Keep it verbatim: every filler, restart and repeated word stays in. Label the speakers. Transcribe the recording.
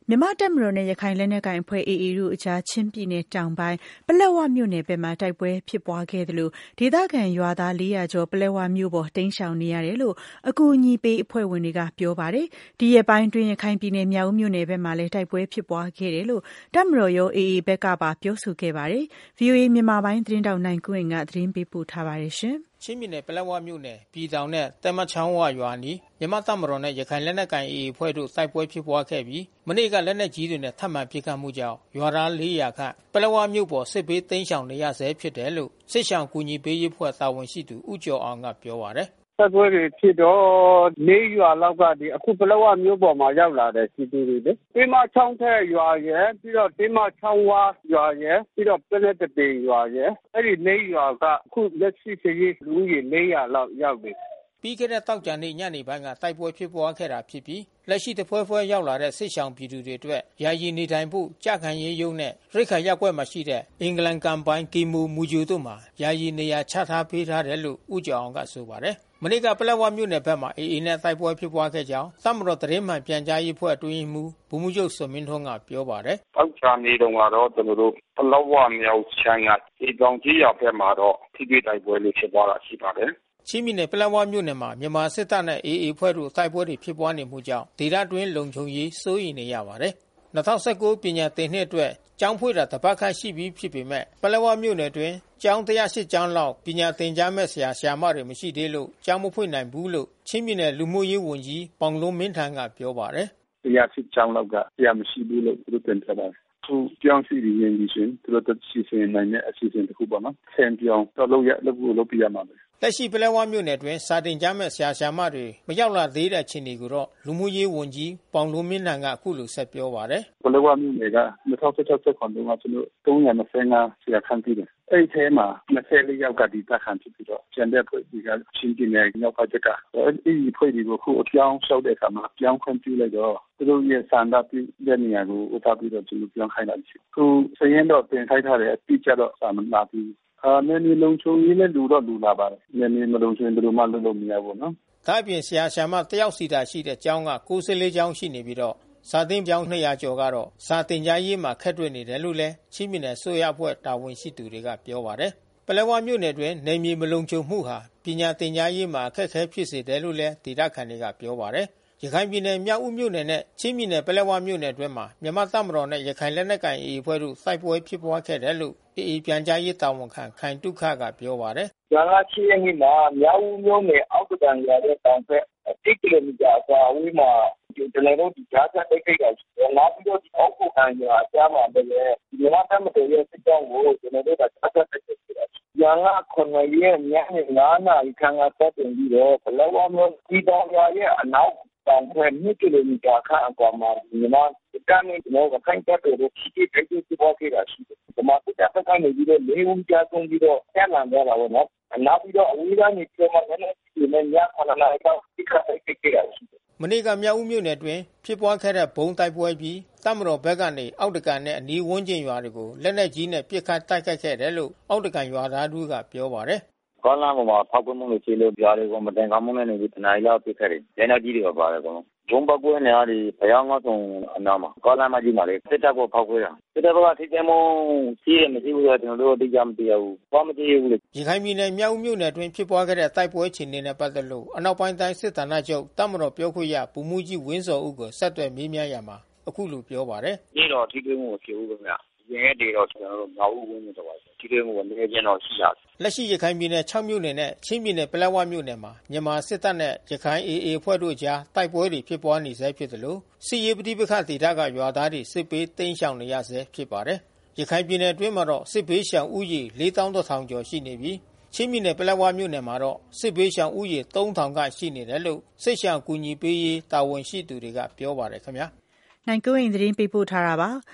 Speaker 1: မြန်မာ့တပ်မတော်နဲ့ရခိုင်လက်နက်ကိုင်အဖွဲ့ အေအေ တို့အကြားချင်းပြည်နယ်တောင်ပိုင်းပလက်ဝမြို့နယ်ဘက်မှာတိုက်ပွဲဖြစ်ပွားခဲ့သလိုဒေသခံရွာသားလေးရာကျော်ပလက်ဝမြို့ပေါ်တိမ်းရှောင်နေရတယ်လို့အကူအညီပေးအဖွဲ့ဝင်တွေကပြောပါတယ်။ဒီရက်ပိုင်းအတွင်းရခိုင်ပြည်နယ်မြောက်ဦးမြို့နယ်ဘက်မှာလည်းတိုက်ပွဲဖြစ်ပွားခဲ့တယ်လို့တပ်မတော်ရော အေအေ ဘက်ကပါပြောဆိုခဲ့ပါတယ်။ ဗွီအိုအေမြန်မာပိုင်းသတင်းထောက်နိုင်ကွန်းအိန်ကသတင်းပေးပို့ထားပါတယ်။
Speaker 2: ချင်းပြည်နယ်ပလက်ဝမြို့နယ်ပြည်တောင်နဲ့တက်မချောင်းဝရွာအနီးမြန်မာ့တပ်မတော်နဲ့ရခိုင်လက်နက်ကိုင် အေအေ အဖွဲ့တို့တိုက်ပွဲဖြစ်ပွားခဲ့ပြီးမနေ့ကလက်နက်ကြီးတွေနဲ့ထပ်မံပစ်ခတ်မှုကြောင့်ရွာသားလေးရာခန့်ပလက်ဝမြို့ပေါ်စစ်ဘေးတိမ်းရှောင်နေရဆဲဖြစ်တယ်လို့စစ်ရှောင်ကူညီပေးရေးအဖွဲ့တာဝန်ရှိသူဦးကျော်အောင်ကပြောပါတယ်
Speaker 3: ။တိုက်ပွဲတွေဖြစ်တော့လေးရွာလောက်ကဒီအခုပလက်ဝမြို့ပေါ်မှာရောက်လာတဲ့စစ်သည်တွေလေတင်းမချောင်းထက်ရွာရယ်ပြီးတော့တင်းမချောင်းဝရွာရယ်ပြီးတော့ပလက်တပင်ရွာရယ်အဲ့ဒီလေးရွာကအခုလက်ရှိစရေးလူကြီးလေးရာလောက်ရောက်နေ
Speaker 2: ပြီးခဲ့တဲ့တောက်ကြနေ့ညနေပိုင်းကတိုက်ပွဲဖြစ်ပွားခဲ့တာဖြစ်ပြီးလက်ရှိတဖွဲဖွဲရောက်လာတဲ့စစ်ရှောင်ပြည်သူတွေအတွက်ယာယီနေထိုင်ဖို့ကြခံရေးရုံးနဲ့ရိခါရက်ွက်မှာရှိတဲ့အင်္ဂလန်ကမ်ပိုင်းကီမူမူဂျူတို့မှာယာယီနေရာချထားပေးထားတယ်လို့ဦးကျော်အောင်ကဆိုပါတယ်။မနေ့ကပလက်ဝမြို့နယ်ဘက်မှာ အေအေ နဲ့တိုက်ပွဲဖြစ်ပွားခဲ့ကြောင်းတပ်မတော်သတင်းမှန်ပြန်ကြားရေးအဖွဲ့အတွင်းမှူးဗိုလ်မှူးချုပ်စောမင်းထွန်းကပြောပါတယ်
Speaker 4: ။တောက်ချနေတုန်းကတော့ကျွန်တော်တို့ပလက်ဝမြောက်ချမ်းကဒီကောင်ကြီးရွာဘက်မှာတော့ထိတွေ့တိုက်ပွဲလေးဖြစ်ပွားတာရှိပါတယ်
Speaker 2: ။ချင်းပြည်နယ်ပလက်ဝမြို့နယ်မှာမြန်မာစစ်တပ်နဲ့ အေအေ အဖွဲ့တို့တိုက်ပွဲတွေဖြစ်ပွားနေမှုကြောင့်ဒေသတွင်းလုံခြုံရေးစိုးရိမ်နေရပါတယ်။၂၀၁၉ပညာသင်နှစ်အတွက်ကျောင်းဖွင့်တာတပတ်ခန့်ရှိပြီဖြစ်ပေမဲ့ပလက်ဝမြို့နယ်တွင်ကျောင်း၁၀၈ကျောင်းလောက်ပညာသင်ကြားမဲ့ဆရာဆရာမတွေမရှိသေးလို့ကျောင်းမဖွင့်နိုင်ဘူးလို့ချင်းပြည်နယ်လူမှုရေးဝန်ကြီးပေါင်လုံးမင်းထန်ကပြောပါတယ်
Speaker 4: ။၁၀၈ကျောင်းလောက်ကဆရာမရှိဘူးလို့သူတို့တင်ပြပါတယ်။သူပြောင်းစီရင်ပြီးရှင်သူတို့တက်စီစဉ်နိုင်တဲ့အစီအစဉ်တစ်ခုပေါ့နော်ဆန်ပြောင်းတော့လုပ်ရလုပ်ဖို့လုပ်ပြရမှာပဲ
Speaker 2: လက်ရှိပလက်ဝမြို့နယ်တွင်စာတင်ကြားမဲ့ဆရာဆရာမတွေမရောက်လာသေးတဲ့အခြေအနေကိုတော့လူမှုရေးဝန်ကြီးပေါင်လုံးမင်းထန်ကအခုလိုဆက်ပြောပါတယ်
Speaker 4: ပလက်ဝမြို့နယ်က၂၀၁၆ ၁၇တုန်းကကျွန်တော်သုံးရာ၂၅ဆရာခန့်ပြီးတယ်အဲ့ဒီထဲမှာ၂၄ယောက်ကဒီတက်ခံဖြစ်ပြီးတော့ကျန်တဲ့ဖွဲ့ဒီကချင်းပြည်နယ်ရောက်ဖက်ကကအဲ့ဒီဖွဲ့ဒီကိုခုအပြောင်းလျှောက်တဲ့အခါမှာပြောင်းခွင့်ပြုလိုက်တော့သူတို့ရဲ့စံတာပြတဲ့နေရာကိုဥပပြီးတော့ကျွန်တော်ပြောင်းခိုင်းတာရှိခုစရင်တော့တင်ခိုင်းထားတယ်အတိကျတော့စာမလာဘူးအာနည်းနည်းလုံချုံရေးနဲ့လူတော့လူလာပါတယ်နည်းနည်းမလုံချုံဘယ်လိုမှလုပ်လို့မရဘူးနော်
Speaker 2: ဒါအပြင်ဆရာဆရာမတယောက်စီတာရှိတဲ့ကျောင်းက၉၄ကျောင်းရှိနေပြီးတော့စာသင်ကျောင်း၂၀၀ကျော်ကတော့စာသင်ကြားရေးမှာခက်တွေ့နေတယ်လို့လဲချင်းပြည်နယ်ဆိုရအဖွဲ့တာဝန်ရှိသူတွေကပြောပါတယ်ပလက်ဝမြို့နယ်တွင်နေမြေမလုံခြုံမှုဟာပညာသင်ကြားရေးမှာအခက်ခဲဖြစ်စေတယ်လို့လဲဒေသခံတွေကပြောပါတယ်ရခိုင်ပြည်နယ်မြောက်ဦးမြို့နယ်နဲ့ချင်းပြည်နယ်ပလက်ဝမြို့နယ်အတွင်းမှာမြန်မာတပ်မတော်နဲ့ရခိုင်လက်နက်ကိုင် အေအေ အဖွဲ့တို့တိုက်ပွဲဖြစ်ပွားခဲ့တယ်လို့ အေအေ ပြန်ကြားရေးတာဝန်ခံခိုင်တုခကပြောပါတယ်
Speaker 3: ။ဇွန်လ၈ရက်နေ့မှာမြောက်ဦးမြို့နယ်အောက်တန်ရွာရဲ့တောင်ဘက်၁ကီလိုမီတာအကွာအဝေးမှာကျွန်တော်တို့ဒီဂျာတ်တိုက်ခိုက်တာရှိတယ်။နောက်ပြီးတော့ဒီအောက်ကိုခံရွာအကြားမှာလည်းမြန်မာတပ်မတော်ရဲ့စစ်ကြောင်းကိုကျွန်တော်တို့ကဆက်ဆက်တိုက်ခိုက်ခဲ့တာရှိတယ်။ဇွန်လ၇ရက်ညနေ၅နာရီခန့်ကစတင်ပြီးတော့ဘလဝမြို့ဒီတောင်ရွာရဲ့အနောက်တောင်ဘက်၂ကီလိုမီတာခန့်အကွာမှာမြန်မာတပ်နဲ့ကျွန်တော်တို့ခိုင်တပ်တို့ဖြစ်ဖြစ်တိုက်ခိုက်ဖြစ်ပွားခဲ့တာရှိတယ်။ဒီမှာစစ်တပ်ကနေပြီးတော့လေးဦးကြားဆုံးပြီးတော့ဆက်လန်သွားတာပေါ့နော်။နောက်ပြီးတော့အဝေးကနေပြန်လာတဲ့ဒီနေ့ညခဏနာရီတော့ဒီခါတိုက်ခိုက်ခဲ့တာရှိတယ်
Speaker 2: မနေ့ကမြောက်ဦးမြို့နယ်တွင်ဖြစ်ပွားခဲ့တဲ့ဘုံတိုက်ပွဲပြီးတပ်မတော်ဘက်ကနေအောက်တကန်နဲ့အနီးဝန်းကျင်ရွာတွေကိုလက်နက်ကြီးနဲ့ပစ်ခတ်တိုက်ခိုက်ခဲ့တယ်လို့အောက်တကန်ရွာသားတို့ကပြောပါတယ်
Speaker 4: ကောင်းလာမှာဖောက်ကွဲမှုတွေရှိလို့ကြားတွေကိုမတင်ကောင်းမှုနဲ့နေပြီးတနားရီလောက်ပြစ်ခဲ့တယ်။လက်နက်ကြီးတွေပါတယ်ကော။ဘုံပေါက်ကွဲနေရတဲ့ဘယောင်းငါဆုံးအနားမှာကောလာမကြီးမှာလေစစ်တပ်ကိုဖောက်ခွဲတာစစ်တပ်ကထိတဲ့မုံရှိရမရှိဘူးတော့ကျွန်တော်တို့အတိအကျမသိရဘူး။ဘာမသိရဘူးလေ
Speaker 2: ။ရခိုင်ပြည်နယ်မြောက်ဦးမြို့နယ်တွင်ဖြစ်ပွားခဲ့တဲ့တိုက်ပွဲအခြေအနေနဲ့ပတ်သက်လို့အနောက်ပိုင်းတိုင်းစစ်ဌာနချုပ်တပ်မတော်ပြောခွင့်ရဗိုလ်မှူးကြီးဝင်းစောဦးကိုဆက်သွယ်မေးမြန်းရမှာအခုလိုပြောပါတယ်
Speaker 4: ။ဒီတော့ထိတွေ့မှုဖြစ်ဦးခင်ဗျ။ရင်ရဲ့တေတော့ကျွန်တော်တို့ငါ့ဦးဝင်းနေတော့ပါထိတွေ့မှုကလည်းကျင်းတော့ရှိတာ
Speaker 2: လက်ရှိရခိုင်ပြည်နယ်၆မြို့နယ်နဲ့ချင်းပြည်နယ်ပလက်ဝမြို့နယ်မှာမြန်မာစစ်တပ်နဲ့ရခိုင် အေအေ အဖွဲ့တို့ကြားတိုက်ပွဲတွေဖြစ်ပွားနေဆဲဖြစ်တယ်လို့စစ်ရေးပဋိပက္ခဒေသကရွာသားတွေစစ်ပေးတိမ်းရှောင်နေရဆဲဖြစ်ပါတယ်။ရခိုင်ပြည်နယ်အတွင်းမှာတော့စစ်ပေးရှောင်ဦးရေလေးသောင်းတစ်ထောင်ကျော်ရှိနေပြီးချင်းပြည်နယ်ပလက်ဝမြို့နယ်မှာတော့စစ်ပေးရှောင်ဦးရေသုံးထောင်ခန့်ရှိနေတယ်လို့စစ်ရှောင်ကူညီပေးရေးတာဝန်ရှိသူတွေကပြောပါတယ်ခင်ဗျာ
Speaker 1: ။နိုင်ကွန်းအိန်သတင်းပေးပို့ထားတာပါ။